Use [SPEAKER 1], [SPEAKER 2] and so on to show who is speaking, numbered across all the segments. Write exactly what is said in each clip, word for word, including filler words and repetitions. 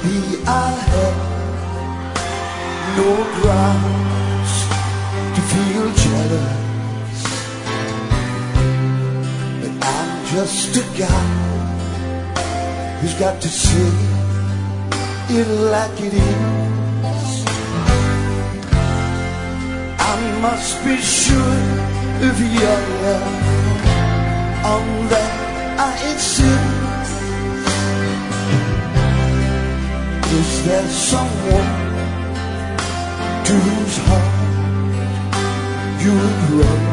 [SPEAKER 1] Maybe I have no grounds to feel jealous, but I'm just a guy who's got to say it like it is. I must be sure of your love, on that I insist. Is there someone to whose heart you would run?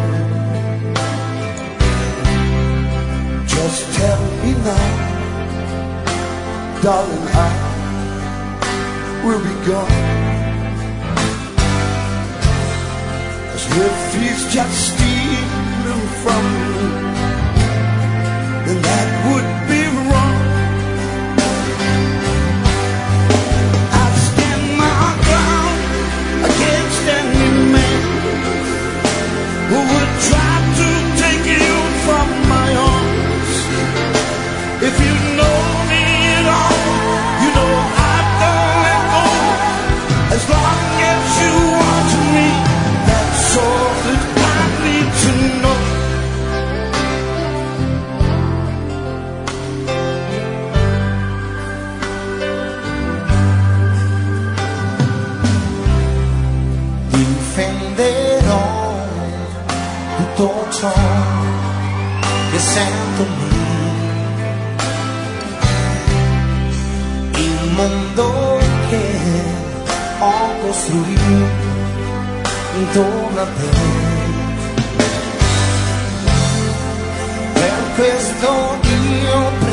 [SPEAKER 1] Just tell me now, darling, I will be gone. 'Cause if he's just stealing from me, then that would be wrong. Who would try to take you from my arms? If you know me at all, you know I don't let go. As long as you want me, that's all that I need to know.
[SPEAKER 2] Difenderò tutto ciò che sento lì, il mondo che ho costruito intorno a te. Per questo io